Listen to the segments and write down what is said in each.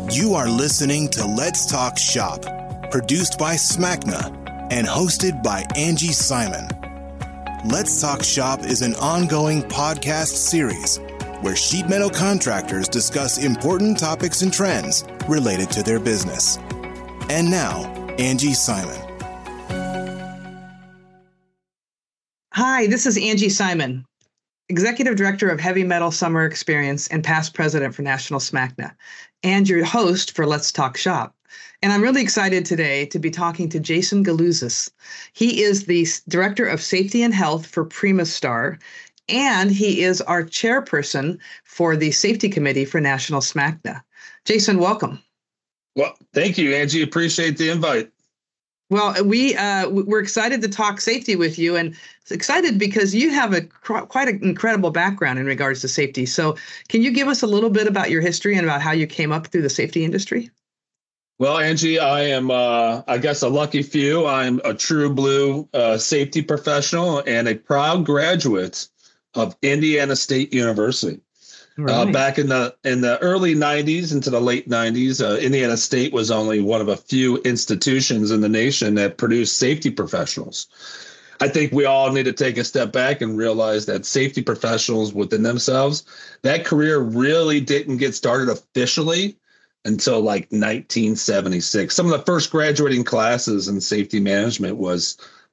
You are listening to Let's Talk Shop, produced by SMACNA and hosted by Angie Simon. Let's Talk Shop is an ongoing podcast series where sheet metal contractors discuss important topics and trends related to their business. And now, Angie Simon. Hi, this is Angie Simon, Executive Director of Heavy Metal Summer Experience and past president for National SMACNA, and your host for Let's Talk Shop. And I'm really excited today to be talking to Jason Galouzis. He is the Director of Safety and Health for Primastar, and he is our chairperson for the Safety Committee for National SMACNA. Jason, welcome. Well, thank you, Angie. Appreciate the invite. Well, we're excited to talk safety with you, and excited because you have quite an incredible background in regards to safety. So can you give us a little bit about your history and about how you came up through the safety industry? Well, Angie, I am, I guess, a lucky few. I'm a true blue safety professional and a proud graduate of Indiana State University. Right. Back in the early 90s into the late 90s, Indiana State was only one of a few institutions in the nation that produced safety professionals. I think we all need to take a step back and realize that safety professionals within themselves, that career really didn't get started officially until like 1976. Some of the first graduating classes in safety management was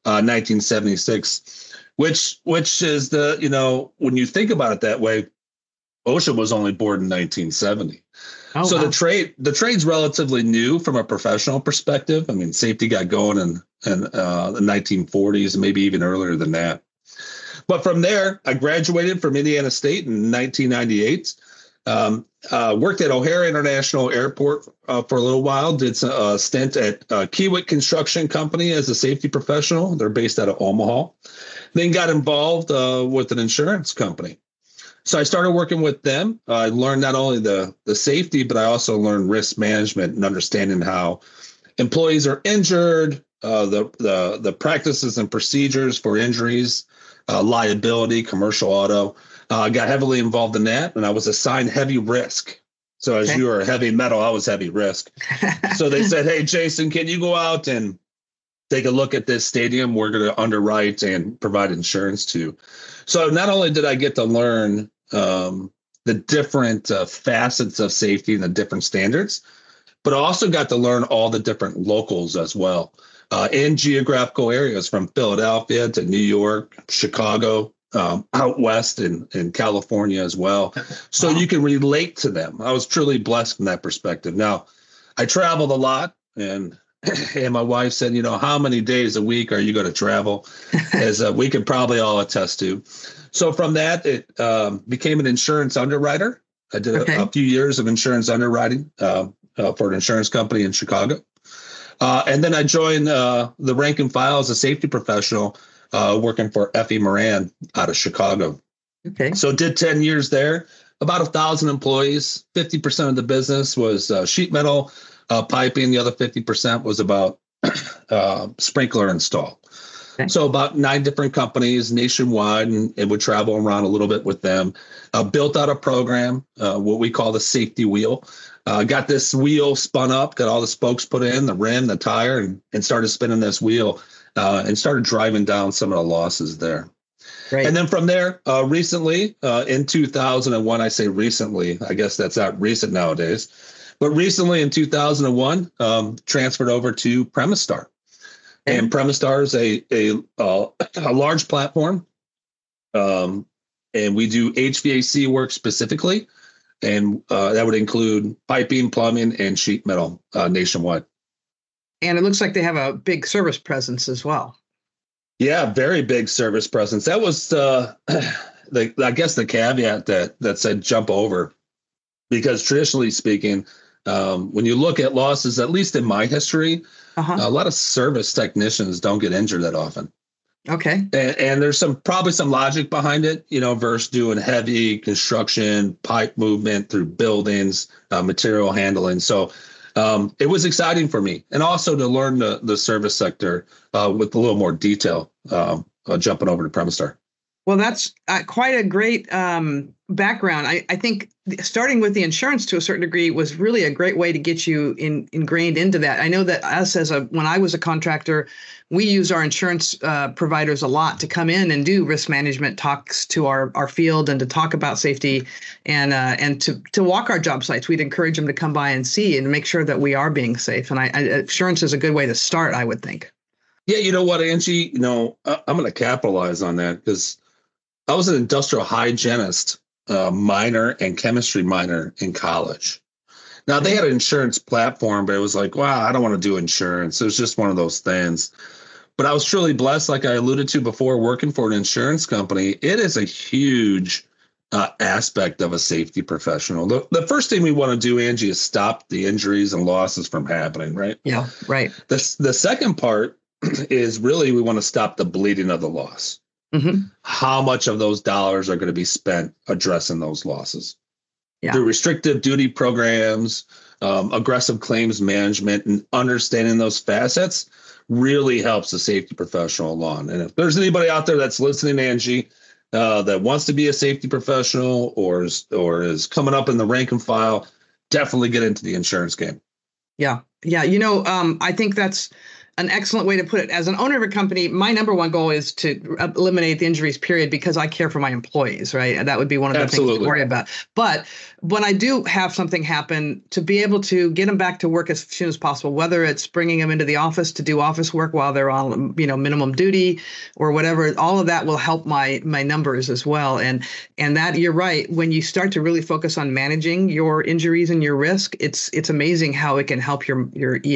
1976, which is when you think about it that way, OSHA was only born in 1970. Oh, so wow. The trade's relatively new from a professional perspective. I mean, safety got going in the 1940s and maybe even earlier than that. But from there, I graduated from Indiana State in 1998. Worked at O'Hare International Airport for a little while. Did a stint at Kiewit Construction Company as a safety professional. They're based out of Omaha. Then got involved with an insurance company. So I started working with them. I learned not only the safety, but I also learned risk management and understanding how employees are injured, the practices and procedures for injuries, liability, commercial auto. I got heavily involved in that, and I was assigned heavy risk. So as you were heavy metal, I was heavy risk. So they said, hey, Jason, can you go out and take a look at this stadium we're going to underwrite and provide insurance to? So not only did I get to learn the different facets of safety and the different standards, but I also got to learn all the different locals as well in geographical areas from Philadelphia to New York, Chicago, out west in California as well. So you can relate to them. I was truly blessed from that perspective. Now, I traveled a lot, and my wife said, how many days a week are you going to travel? As we could probably all attest to. So from that, it became an insurance underwriter. I did a few years of insurance underwriting for an insurance company in Chicago. And then I joined the rank and file as a safety professional working for F.E. Moran out of Chicago. Okay. So did 10 years there, about 1,000 employees. 50% of the business was sheet metal, piping. The other 50% was about sprinkler install. Okay. So about 9 different companies nationwide, and would travel around a little bit with them. Built out a program, what we call the safety wheel. Got this wheel spun up, got all the spokes put in, the rim, the tire, and started spinning this wheel and started driving down some of the losses there. Right. And then from there, recently, in 2001, I say recently, I guess that's not recent nowadays, but recently in 2001, transferred over to Primastar. And Primastar is a large platform, and we do HVAC work specifically, and that would include piping, plumbing, and sheet metal nationwide. And it looks like they have a big service presence as well. Yeah, very big service presence. That was, I guess, the caveat that said jump over, because traditionally speaking, when you look at losses, at least in my history, a lot of service technicians don't get injured that often. Okay. And there's probably some logic behind it, versus doing heavy construction, pipe movement through buildings, material handling. So it was exciting for me, and also to learn the service sector with a little more detail, jumping over to Primastar. Well, that's quite a great background. I think starting with the insurance to a certain degree was really a great way to get you ingrained into that. I know that when I was a contractor, we used our insurance providers a lot to come in and do risk management talks to our field and to talk about safety and to walk our job sites. We'd encourage them to come by and see and make sure that we are being safe. And insurance is a good way to start, I would think. Yeah, you know what, Angie? I'm going to capitalize on that because I was an industrial hygienist minor and chemistry minor in college. Now, they had an insurance platform, but it was like, wow, I don't want to do insurance. It was just one of those things. But I was truly blessed, like I alluded to before, working for an insurance company. It is a huge aspect of a safety professional. The first thing we want to do, Angie, is stop the injuries and losses from happening, right? Yeah, right. The second part is really we want to stop the bleeding of the loss. Mm-hmm. How much of those dollars are going to be spent addressing those losses? Yeah. Through restrictive duty programs, aggressive claims management, and understanding those facets really helps the safety professional along. And if there's anybody out there that's listening, Angie, that wants to be a safety professional or is coming up in the rank and file, definitely get into the insurance game. Yeah. Yeah. I think that's an excellent way to put it. As an owner of a company, my number one goal is to eliminate the injuries, period, because I care for my employees, right? And that would be one of the things to worry about. But when I do have something happen, to be able to get them back to work as soon as possible, whether it's bringing them into the office to do office work while they're on, minimum duty or whatever, all of that will help my numbers as well. And that, you're right, when you start to really focus on managing your injuries and your risk, it's amazing how it can help your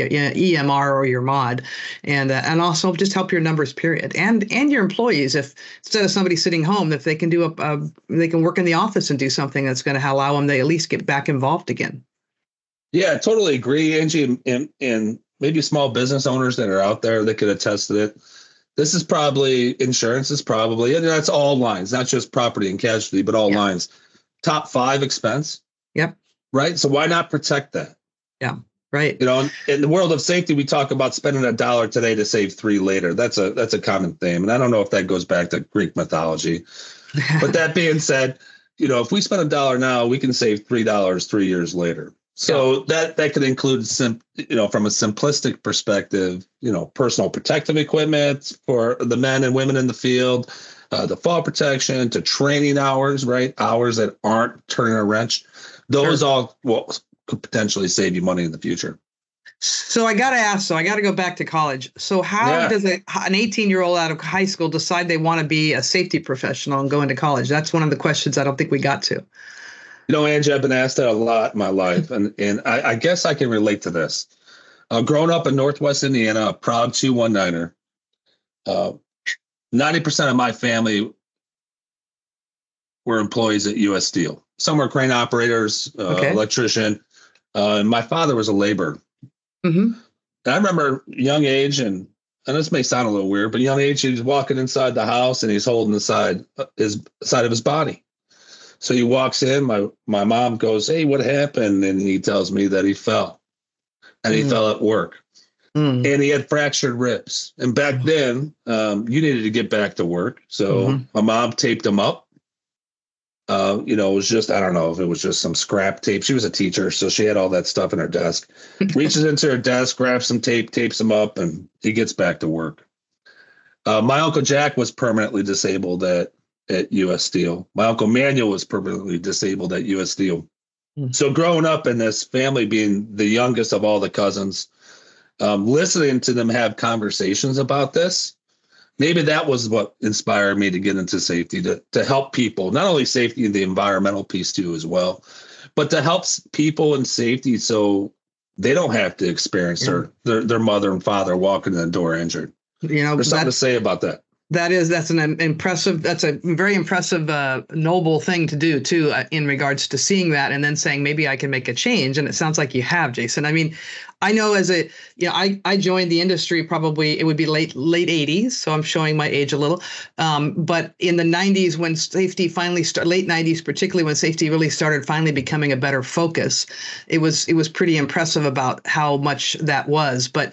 EMR or your MOD. And also just help your numbers, period, and your employees. If instead of somebody sitting home, if they can they can work in the office and do something that's going to allow them to at least get back involved again. Yeah, I totally agree, Angie. And maybe small business owners that are out there that could attest to it. This is probably insurance is probably, and that's all lines, not just property and casualty, but all lines. Top 5 expense. Yep. Right. So why not protect that? Yeah. Right. In the world of safety, we talk about spending $1 today to save 3 later. That's a common theme. And I don't know if that goes back to Greek mythology. But that being said, if we spend $1 now, we can save $3 3 years later. So that could include from a simplistic perspective, personal protective equipment for the men and women in the field, the fall protection to training hours, right? Hours that aren't turning a wrench. Those all could potentially save you money in the future. So I got to go back to college. So how does an 18-year-old out of high school decide they want to be a safety professional and go into college? That's one of the questions I don't think we got to. Angie, I've been asked that a lot in my life, and I guess I can relate to this. Growing up in Northwest Indiana, a proud 219er, 90% of my family were employees at U.S. Steel. Some were crane operators, electrician. And my father was a laborer. Mm-hmm. And I remember young age, and this may sound a little weird, but young age, he's walking inside the house and he's holding the side of his body. So he walks in, my mom goes, "Hey, what happened?" And he tells me that he fell and he fell at work and he had fractured ribs. And back then, you needed to get back to work. So my mom taped him up. It was just, I don't know if it was just some scrap tape. She was a teacher, so she had all that stuff in her desk. Reaches into her desk, grabs some tape, tapes him up, and he gets back to work. My Uncle Jack was permanently disabled at U.S. Steel. My Uncle Manuel was permanently disabled at U.S. Steel. So growing up in this family, being the youngest of all the cousins, listening to them have conversations about this, maybe that was what inspired me to get into safety, to help people, not only safety and the environmental piece too as well, but to help people in safety so they don't have to experience their mother and father walking in the door injured. There's something to say about that. That's a very impressive, noble thing to do too, in regards to seeing that and then saying, maybe I can make a change. And it sounds like you have, Jason. I mean, I know I joined the industry probably, it would be late 80s. So I'm showing my age a little. But in the 90s, when safety finally started, late 90s, particularly when safety really started finally becoming a better focus, it was pretty impressive about how much that was. But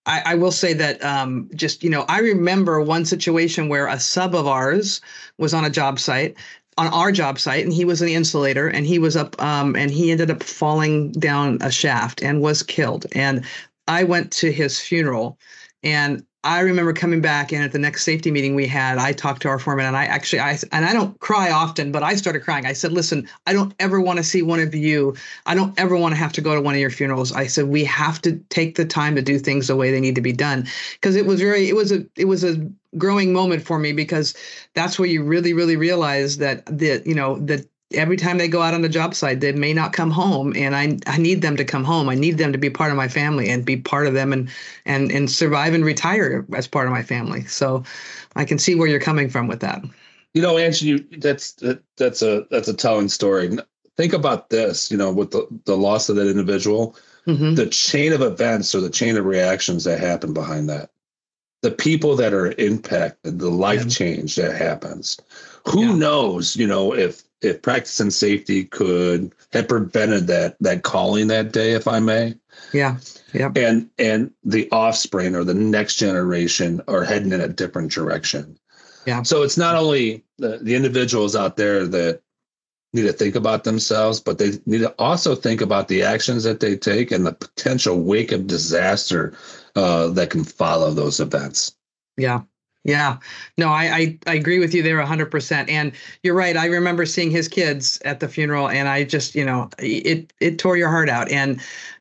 I will say that I remember one situation where a sub of ours was on our job site, and he was an insulator, and he was up, and he ended up falling down a shaft and was killed. And I went to his funeral, and I remember coming back, and at the next safety meeting we had, I talked to our foreman, and I don't cry often, but I started crying. I said, listen, I don't ever want to see one of you. I don't ever want to have to go to one of your funerals. I said, we have to take the time to do things the way they need to be done. Because it was a growing moment for me, because that's where you really, really realize that every time they go out on the job site, they may not come home, and I need them to come home. I need them to be part of my family and be part of them and survive and retire as part of my family. So I can see where you're coming from with that. Angie, that's a telling story. Think about this, with the loss of that individual, the chain of events or the chain of reactions that happen behind that, the people that are impacted, the life change that happens. Who knows, if practice and safety could have prevented that calling that day, if I may. Yeah. Yeah. And the offspring or the next generation are heading in a different direction. Yeah. So it's not only the individuals out there that need to think about themselves, but they need to also think about the actions that they take and the potential wake of disaster that can follow those events. Yeah. Yeah, no, I agree with you there 100%. And you're right. I remember seeing his kids at the funeral, and I just, it tore your heart out. And,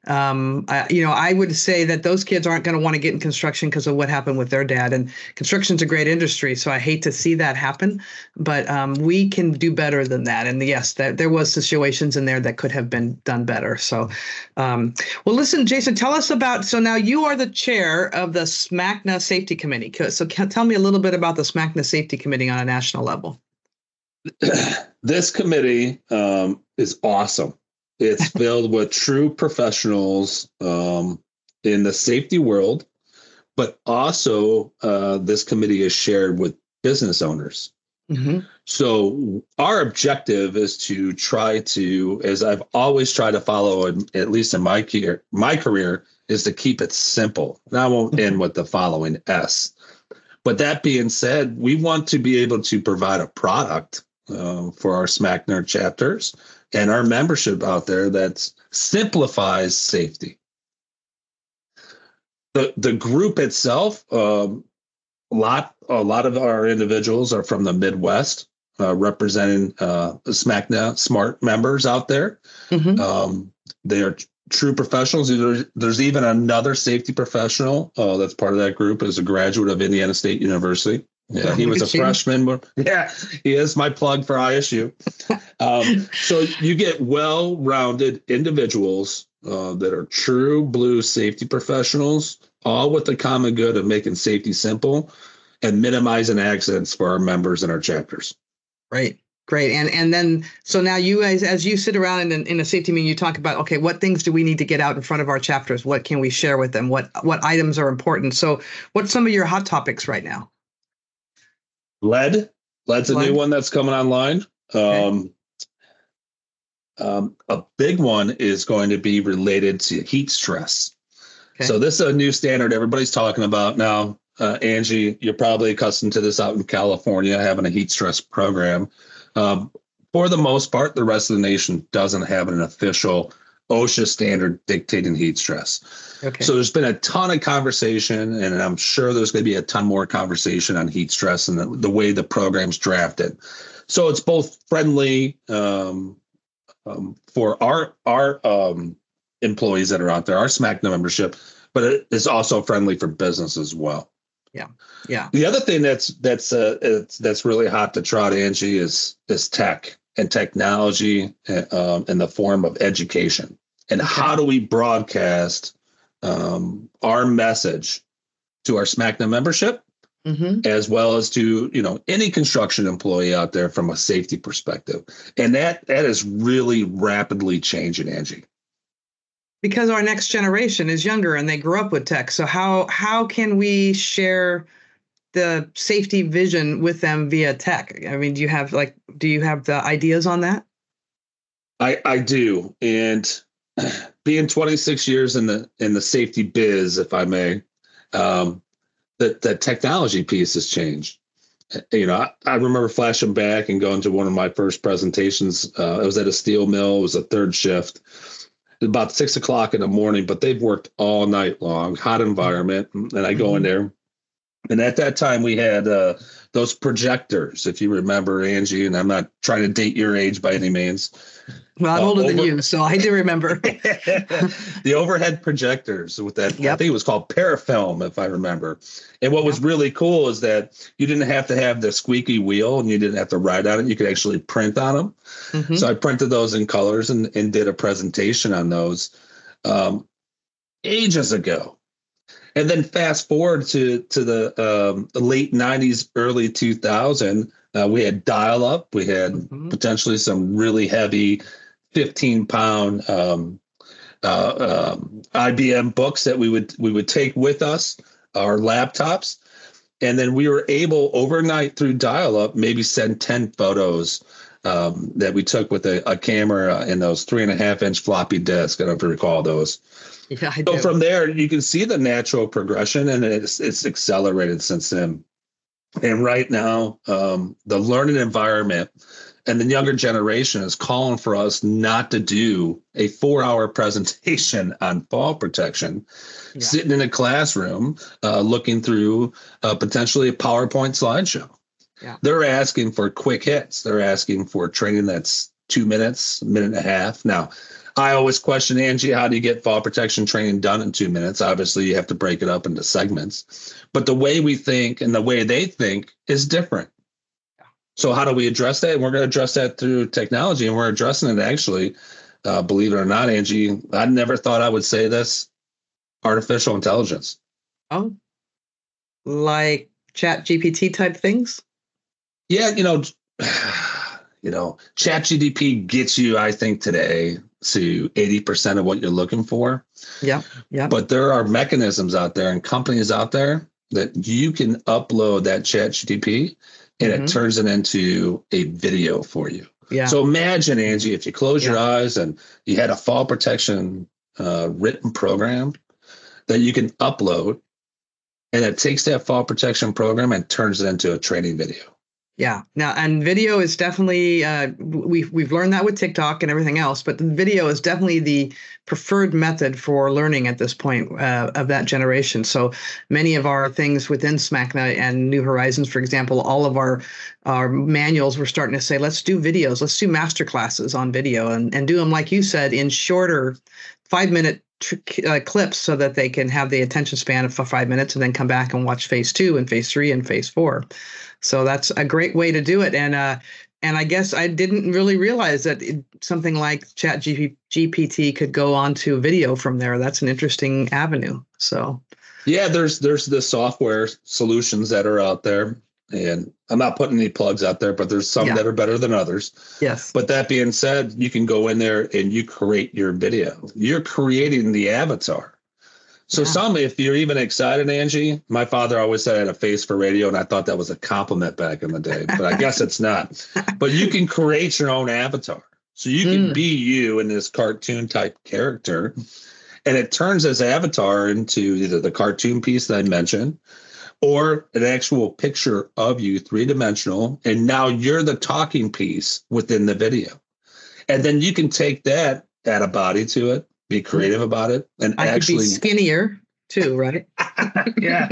I would say that those kids aren't going to want to get in construction because of what happened with their dad. And construction's a great industry, so I hate to see that happen. But we can do better than that. And yes, there was situations in there that could have been done better. So, well, listen, Jason, tell us about. So now you are the chair of the SMACNA Safety Committee. So tell me a little bit about the SMACNA Safety Committee on a national level. This committee is awesome. It's filled with true professionals in the safety world, but also this committee is shared with business owners. Mm-hmm. So our objective is to try to, as I've always tried to follow, at least in my career, is to keep it simple. And I won't end with the following S. But that being said, we want to be able to provide a product for our SMACNA chapters and our membership out there that simplifies safety. The group itself, a lot of our individuals are from the Midwest, representing SMACNA SMART members out there. Mm-hmm. They are true professionals. There's even another safety professional that's part of that group, is a graduate of Indiana State University. Yeah, he was a freshman. Yeah, he is my plug for ISU. So you get well-rounded individuals that are true blue safety professionals, all with the common good of making safety simple and minimizing accidents for our members and our chapters. Right. Great. And then, so now you guys, as you sit around in a safety meeting, you talk about, okay, what things do we need to get out in front of our chapters? What can we share with them? What items are important? So what's some of your hot topics right now? Lead's a new one that's coming online. Okay. A big one is going to be related to heat stress. Okay. So this is a new standard everybody's talking about now. Angie, you're probably accustomed to this out in California, having a heat stress program. For the most part, the rest of the nation doesn't have an official OSHA standard dictating heat stress. Okay. So there's been a ton of conversation, and I'm sure there's going to be a ton more conversation on heat stress and the way the program's drafted. So it's both friendly for our employees that are out there, our SMACNA membership, but it is also friendly for business as well. Yeah. Yeah. The other thing that's really hot to trot, Angie, is tech and technology in the form of education. And how do we broadcast our message to our SMACNA membership, as well as to any construction employee out there from a safety perspective? And that is really rapidly changing, Angie. Because our next generation is younger and they grew up with tech. So how can we share the safety vision with them via tech? I mean, do you have the ideas on that? I do. And being 26 years in the safety biz, if I may, the technology piece has changed. I remember flashing back and going to one of my first presentations. It was at a steel mill. It was a third shift. It was about 6 o'clock in the morning, but they've worked all night long, hot environment. And I go in there. And at that time, we had those projectors, if you remember, Angie, and I'm not trying to date your age by any means. Well, I'm older than you, so I do remember. The overhead projectors with that, yep. I think it was called Parafilm, if I remember. And what was really cool is that you didn't have to have the squeaky wheel and you didn't have to write on it. You could actually print on them. Mm-hmm. So I printed those in colors and did a presentation on those ages ago. And then fast forward to the late 90s, early 2000, we had dial-up. We had potentially some really heavy 15-pound IBM books that we would take with us, our laptops. And then we were able overnight through dial-up, maybe send 10 photos that we took with a camera and those 3.5-inch floppy disks. I don't know if you recall those. Yeah, I so do. From there, you can see the natural progression, and it's accelerated since then. And right now, the learning environment and the younger generation is calling for us not to do a 4-hour presentation on fall protection, sitting in a classroom, looking through potentially a PowerPoint slideshow. Yeah. They're asking for quick hits. They're asking for training that's 2 minutes, minute and a half. Now, I always question, Angie, how do you get fall protection training done in 2 minutes? Obviously, you have to break it up into segments. But the way we think and the way they think is different. Yeah. So how do we address that? And we're going to address that through technology. And we're addressing it actually, believe it or not, Angie, I never thought I would say this, artificial intelligence. Oh, like ChatGPT type things? Yeah, ChatGPT gets you, I think, today to 80% of what you're looking for. Yeah. But there are mechanisms out there and companies out there that you can upload that ChatGPT and it turns it into a video for you. Yeah. So imagine, Angie, if you close your eyes and you had a fall protection written program that you can upload, and it takes that fall protection program and turns it into a training video. Yeah. Now, and video is definitely, we've learned that with TikTok and everything else, but the video is definitely the preferred method for learning at this point of that generation. So many of our things within SMACNA and New Horizons, for example, all of our manuals, we're starting to say, let's do videos, let's do master classes on video and do them, like you said, in shorter 5-minute clips so that they can have the attention span for 5 minutes and then come back and watch phase 2 and phase 3 and phase 4. So that's a great way to do it. And I guess I didn't really realize that something like ChatGPT could go on to video from there. That's an interesting avenue. So yeah, there's the software solutions that are out there. And I'm not putting any plugs out there, but there's some that are better than others. Yes. But that being said, you can go in there and you create your video. You're creating the avatar. So if you're even excited, Angie, my father always said I had a face for radio, and I thought that was a compliment back in the day, but I guess it's not. But you can create your own avatar. So you can be you in this cartoon type character, and it turns this avatar into either the cartoon piece that I mentioned or an actual picture of you, 3-dimensional, and now you're the talking piece within the video. And then you can take that, add a body to it, be creative about it, and I actually could be skinnier too, right? Yeah.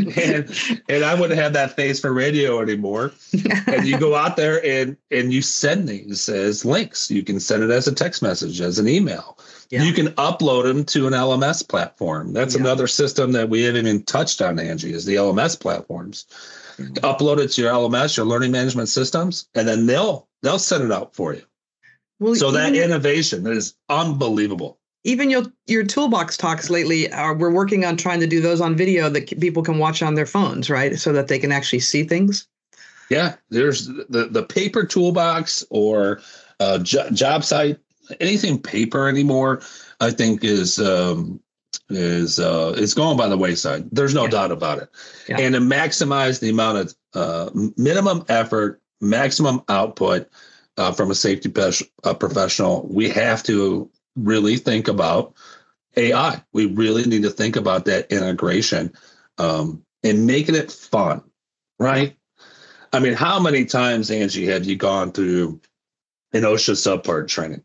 And I wouldn't have that face for radio anymore. And you go out there and you send these as links. You can send it as a text message, as an email. Yeah. You can upload them to an LMS platform. That's another system that we haven't even touched on, Angie, is the LMS platforms. Upload it to your LMS, your learning management systems, and then they'll send it out for you. Well, so that innovation is unbelievable. Even your toolbox talks lately, we're working on trying to do those on video that people can watch on their phones, right? So that they can actually see things. Yeah, there's the paper toolbox or job site, anything paper anymore, I think is going by the wayside. There's no doubt about it. Yeah. And to maximize the amount of minimum effort, maximum output from a safety professional, we have to really think about AI. We really need to think about that integration and making it fun, right? I mean, how many times, Angie, have you gone through an OSHA subpart training?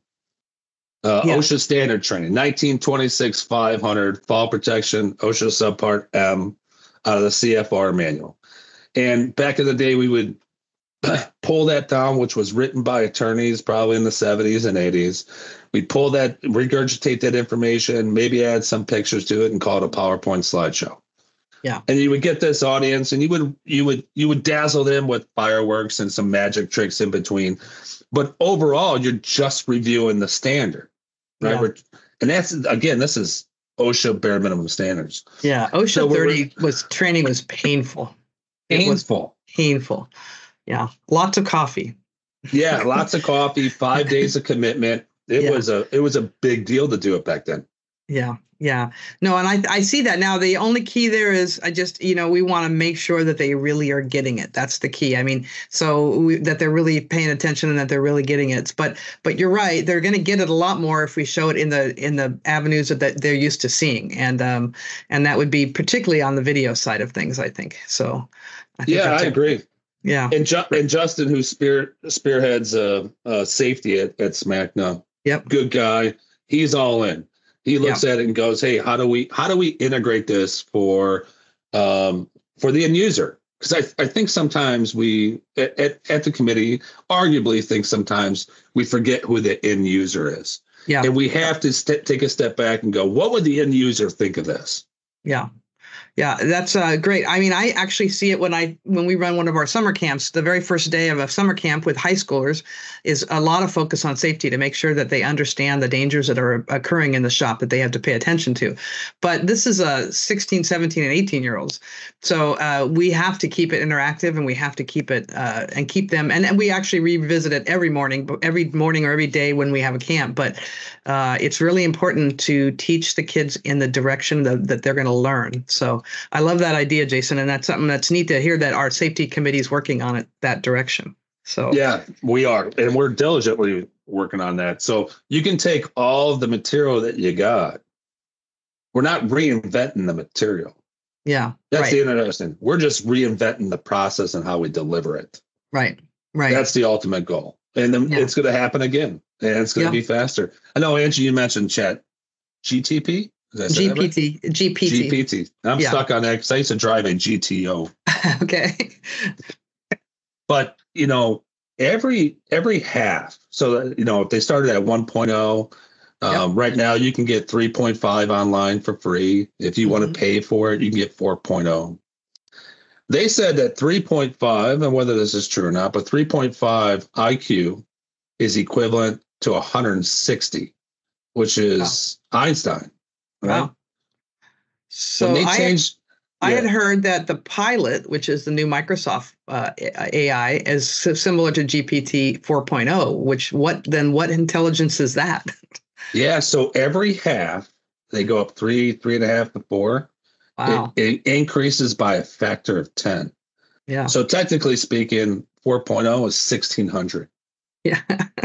OSHA standard training, 1926 500 fall protection, OSHA subpart M out of the CFR manual. And back in the day, we would pull that down, which was written by attorneys probably in the 70s and 80s. We'd pull that, regurgitate that information, maybe add some pictures to it and call it a PowerPoint slideshow. Yeah. And you would get this audience and you would dazzle them with fireworks and some magic tricks in between. But overall, you're just reviewing the standard, right? Yeah. And that's, again, this is OSHA bare minimum standards. Yeah. OSHA 30 training was painful. Painful. Yeah. Lots of coffee. Yeah. Lots of coffee, 5 days of commitment. It was a big deal to do it back then. Yeah. Yeah. No, and I see that now. The only key there is we want to make sure that they really are getting it. That's the key. I mean, that they're really paying attention and that they're really getting it. But you're right. They're going to get it a lot more if we show it in the avenues that they're used to seeing. And that would be particularly on the video side of things, I think. So I agree. Yeah. And Justin, who spearheads safety at SMACNA. Yep. Good guy. He's all in. He looks at it and goes, "Hey, how do we integrate this for the end user?" Because I think sometimes we at the committee arguably think sometimes we forget who the end user is. Yeah. And we have to take a step back and go, what would the end user think of this? Yeah. Yeah, that's great. I mean, I actually see it when we run one of our summer camps. The very first day of a summer camp with high schoolers is a lot of focus on safety to make sure that they understand the dangers that are occurring in the shop that they have to pay attention to. But this is 16, 17, and 18-year-olds. So we have to keep it interactive, and we have to keep it and keep them. And we actually revisit it every morning or every day when we have a camp. But it's really important to teach the kids in the direction that they're going to learn. So I love that idea, Jason, and that's something that's neat to hear that our safety committee is working on it that direction. So yeah, we are, and we're diligently working on that. So you can take all of the material that you got. We're not reinventing the material. Yeah, that's the interesting. We're just reinventing the process and how we deliver it. Right. That's the ultimate goal, and then it's going to happen again, and it's going to be faster. I know, Angie, you mentioned Chat GTP. GPT. I'm stuck on that because I used to drive a GTO. Okay. But, every half. So, if they started at 1.0, right now you can get 3.5 online for free. If you want to pay for it, you can get 4.0. They said that 3.5, and whether this is true or not, but 3.5 IQ is equivalent to 160, which is Einstein. Right? Wow. So I had heard that the Pilot, which is the new Microsoft AI, is similar to GPT 4.0, what intelligence is that? Yeah. So every half, they go up 3.5 to 4. Wow. It increases by a factor of 10. Yeah. So technically speaking, 4.0 is 1600. Yeah.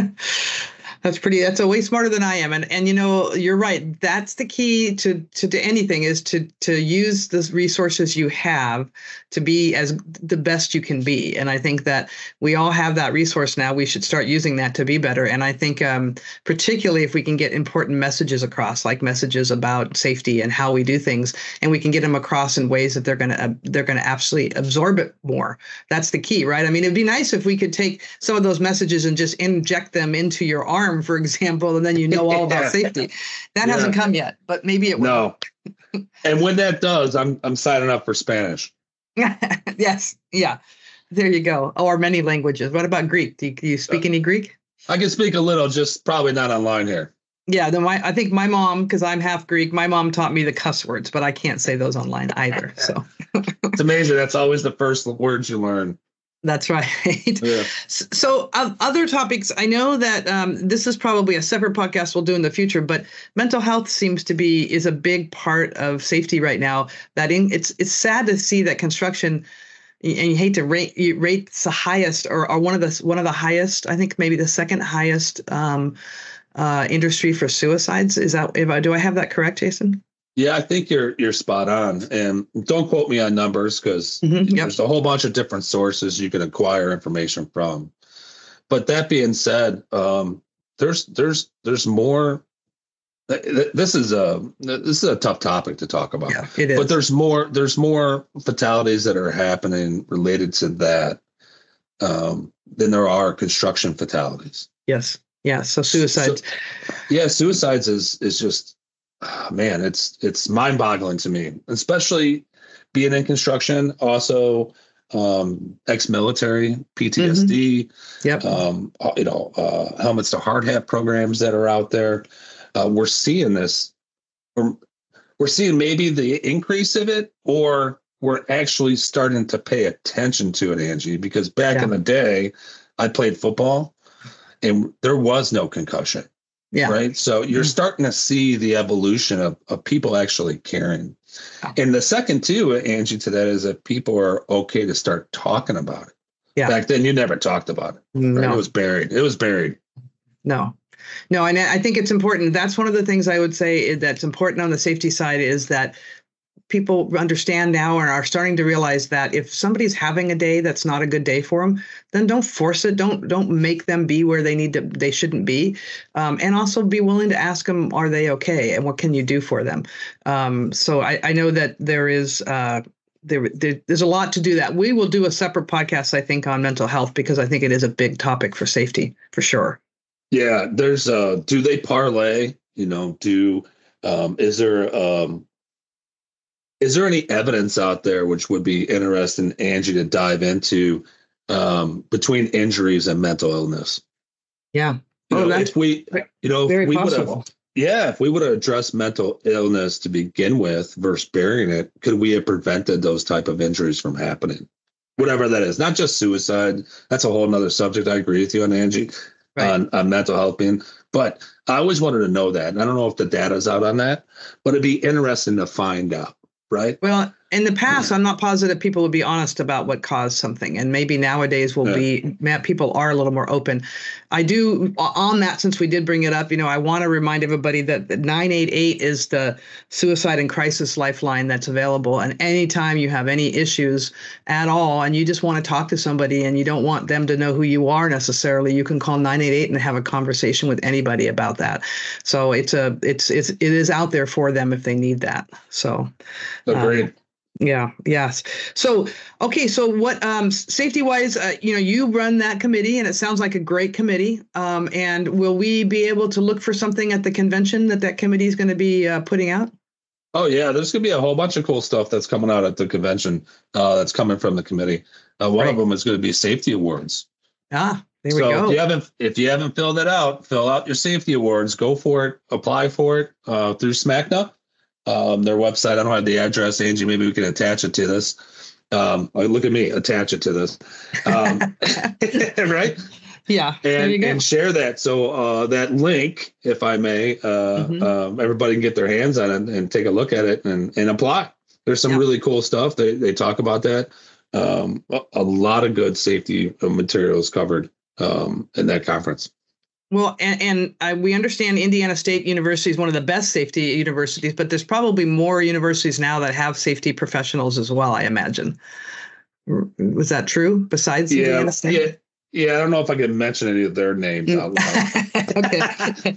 That's way smarter than I am. And you're right. That's the key to anything, is to use the resources you have to be as the best you can be. And I think that we all have that resource now. We should start using that to be better. And I think particularly if we can get important messages across, like messages about safety and how we do things, and we can get them across in ways that they're going to absolutely absorb it more. That's the key, right? I mean, it'd be nice if we could take some of those messages and just inject them into your arm, for example, and then all about safety. That hasn't come yet, but maybe it will. No. And when that does, I'm signing up for Spanish. Yes. Yeah. There you go. Or many languages. What about Greek? Do you speak any Greek? I can speak a little, just probably not online here. Yeah. I think my mom, because I'm half Greek, my mom taught me the cuss words, but I can't say those online either. So it's amazing. That's always the first words you learn. That's right. Yeah. So other topics, I know that this is probably a separate podcast we'll do in the future, but mental health is a big part of safety right now. It's sad to see that construction, and you hate to rate the highest or one of the highest, I think maybe the second highest industry for suicides. Do I have that correct, Jason? Yeah, I think you're spot on, and don't quote me on numbers because there's a whole bunch of different sources you can acquire information from. But that being said, there's more. This is a tough topic to talk about. Yeah, it is. But there's more fatalities that are happening related to that than there are construction fatalities. Yes. Yeah. So suicides. Suicides is just. Oh, man, it's mind-boggling to me, especially being in construction. Also, ex-military PTSD. Yep. Helmets to hard hat programs that are out there. We're seeing this. We're seeing maybe the increase of it, or we're actually starting to pay attention to it, Angie. Because back in the day, I played football, and there was no concussion. Yeah. Right. So you're starting to see the evolution of people actually caring. And the second, too, Angie, to that is that people are okay to start talking about it. Yeah. Back then, you never talked about it. Right? No. It was buried. No. And I think it's important. That's one of the things I would say that's important on the safety side is that people understand now and are starting to realize that if somebody's having a day that's not a good day for them, then don't force it. Don't make them be where they shouldn't be. And also be willing to ask them, are they okay? And what can you do for them? So I know that there is there's a lot to do that. We will do a separate podcast, I think, on mental health, because I think it is a big topic for safety for sure. Yeah. There's do they parlay, is there any evidence out there which would be interesting, Angie, to dive into between injuries and mental illness? Yeah. If we possible. If we would have addressed mental illness to begin with versus burying it, could we have prevented those type of injuries from happening? Whatever that is, not just suicide. That's a whole nother subject. I agree with you on, Angie, on mental health being. But I always wanted to know that. And I don't know if the data's out on that, but it'd be interesting to find out. Right. Well, in the past, I'm not positive people would be honest about what caused something. And maybe nowadays people are a little more open. I do on that, since we did bring it up, I want to remind everybody that 988 is the suicide and crisis lifeline that's available. And anytime you have any issues at all, and you just want to talk to somebody and you don't want them to know who you are necessarily, you can call 988 and have a conversation with anybody about that. So it is out there for them if they need that. So agreed. Yeah. Yes. So, okay. So what, safety wise, you run that committee and it sounds like a great committee. And will we be able to look for something at the convention that committee is going to be putting out? Oh yeah. There's going to be a whole bunch of cool stuff that's coming out at the convention that's coming from the committee. One of them is going to be safety awards. There we go. If you haven't filled it out, fill out your safety awards, go for it, apply for it through SMACNA. Their website. I don't have the address, Angie. Maybe we can attach it to this. Look at me, attach it to this. Right? Yeah. And share that. So that link, if I may, everybody can get their hands on it and take a look at it and apply. There's some really cool stuff. They talk about that. A lot of good safety materials covered in that conference. Well, and we understand Indiana State University is one of the best safety universities, but there's probably more universities now that have safety professionals as well, I imagine. Was that true besides Indiana State? Yeah. I don't know if I can mention any of their names out loud. Okay.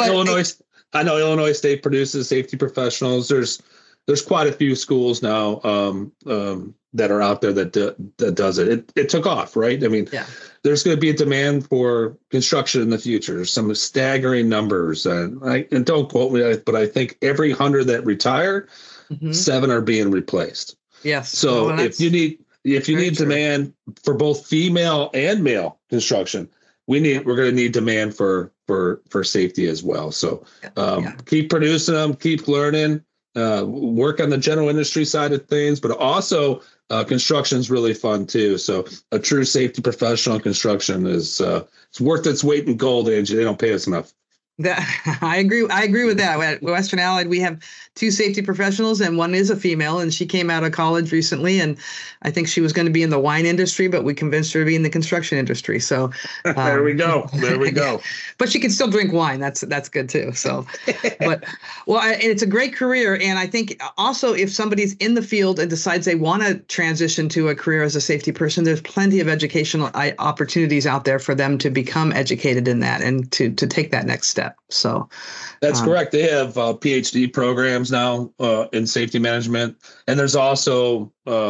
I know Illinois State produces safety professionals. There's quite a few schools now that are out there that does it. It took off, right? I mean, there's going to be a demand for construction in the future. Some staggering numbers, and don't quote me, but I think every 100 that retire, 7 are being replaced. Yes. So if you need demand for both female and male construction, we're going to need demand for safety as well. So keep producing them, keep learning. Work on the general industry side of things, but also construction is really fun too. So a true safety professional in construction is it's worth its weight in gold, Angie. They don't pay us enough. That I agree with that. At Western Allied, we have 2 safety professionals, and one is a female, and she came out of college recently, and I think she was going to be in the wine industry, but we convinced her to be in the construction industry. So there we go. But she can still drink wine. That's good too. So, but it's a great career, and I think also if somebody's in the field and decides they want to transition to a career as a safety person, there's plenty of educational opportunities out there for them to become educated in that and to take that next step. So that's correct. They have PhD programs now in safety management, and there's also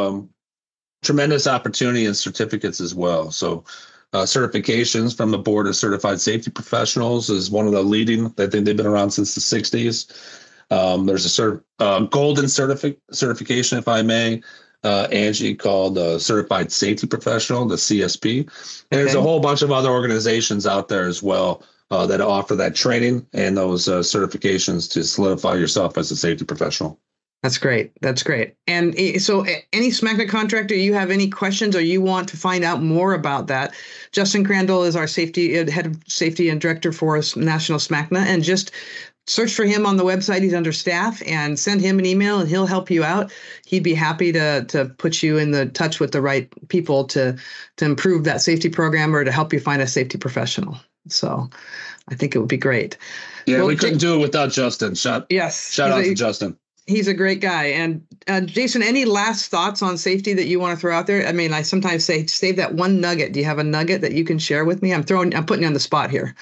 tremendous opportunity in certificates as well. So certifications from the Board of Certified Safety Professionals is one of the leading. I think they've been around since the 60s. There's a golden certification, if I may, Angie, called Certified Safety Professional, the CSP. And there's a whole bunch of other organizations out there as well that offer that training and those certifications to solidify yourself as a safety professional. That's great. And so any SMACNA contractor, you have any questions or you want to find out more about that, Justin Crandall is our head of safety and director for National SMACNA, and just search for him on the website. He's under staff, and send him an email and he'll help you out. He'd be happy to put you in the touch with the right people to improve that safety program or to help you find a safety professional. So I think it would be great. Yeah, well, we couldn't do it without Justin. Shout out to Justin. He's a great guy. And Jason, any last thoughts on safety that you want to throw out there? I mean, I sometimes say, save that one nugget. Do you have a nugget that you can share with me? I'm putting you on the spot here.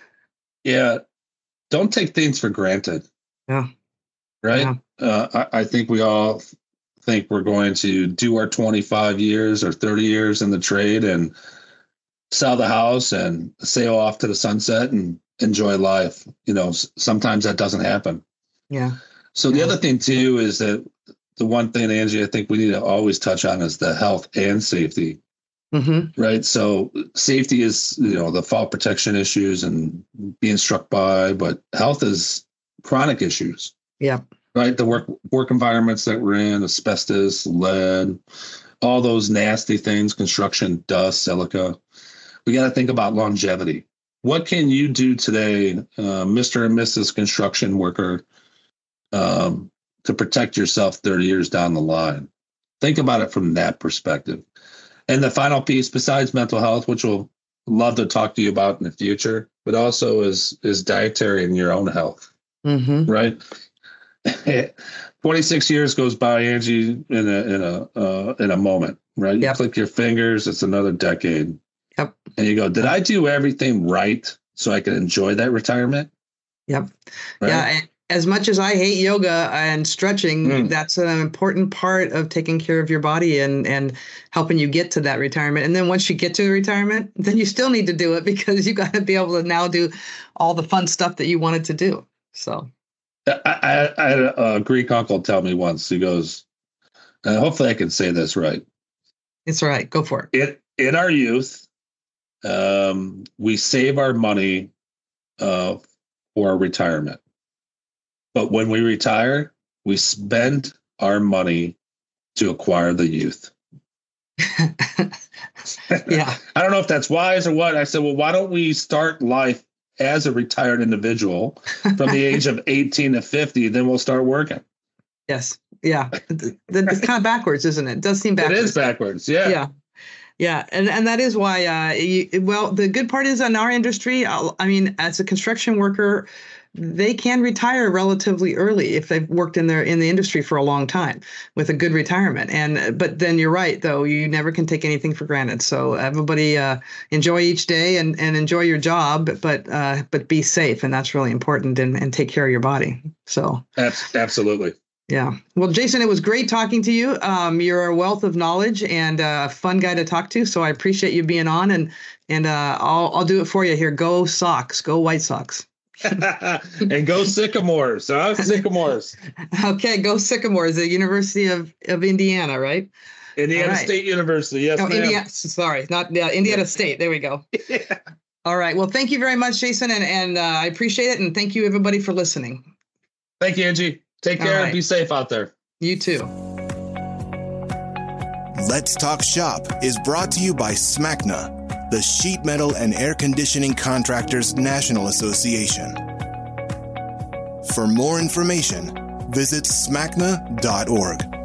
Yeah. Don't take things for granted. Yeah. Right. Yeah. I think we all think we're going to do our 25 years or 30 years in the trade and sell the house and sail off to the sunset and enjoy life. Sometimes that doesn't happen. Yeah. So the other thing too is that the one thing, Angie, I think we need to always touch on is the health and safety. Mm-hmm. Right. So safety is, the fall protection issues and being struck by, but health is chronic issues. Yeah. Right. The work environments that we're in, asbestos, lead, all those nasty things, construction, dust, silica. We got to think about longevity. What can you do today, Mr. and Mrs. Construction worker, to protect yourself 30 years down the line? Think about it from that perspective. And the final piece, besides mental health, which we'll love to talk to you about in the future, but also is dietary and your own health. Mm-hmm. Right? 26 years goes by, Angie, in a moment. Right? You click your fingers, it's another decade. Yep. And you go, did I do everything right so I can enjoy that retirement? Yep. Right? Yeah. As much as I hate yoga and stretching, that's an important part of taking care of your body and helping you get to that retirement. And then once you get to the retirement, then you still need to do it because you got to be able to now do all the fun stuff that you wanted to do. So I had a Greek uncle tell me once, he goes, and hopefully I can say this right. It's all right. Go for it. In our youth, we save our money for our retirement. But when we retire, we spend our money to acquire the youth. Yeah. I don't know if that's wise or what. I said, well, why don't we start life as a retired individual from the age of 18 to 50, then we'll start working. Yes. Yeah. It's kind of backwards, isn't it? It does seem backwards. It is backwards. Yeah. Yeah. Yeah. And that is why, the good part is in our industry, I mean, as a construction worker, they can retire relatively early if they've worked in the industry for a long time with a good retirement. But then you're right, though, you never can take anything for granted. So everybody enjoy each day and enjoy your job, but be safe. And that's really important, and take care of your body. So absolutely. Yeah. Well, Jason, it was great talking to you. You're a wealth of knowledge and a fun guy to talk to. So I appreciate you being on, and I'll do it for you here. Go Sox, go White Sox. And go Sycamores, huh? Sycamores. Okay, go Sycamores, the University of Indiana, right? Indiana State University, yes, ma'am. Indiana State. There we go. Yeah. All right. Well, thank you very much, Jason, and I appreciate it, and thank you, everybody, for listening. Thank you, Angie. Take care and be safe out there. You too. Let's Talk Shop is brought to you by SMACNA, the Sheet Metal and Air Conditioning Contractors National Association. For more information, visit smacna.org.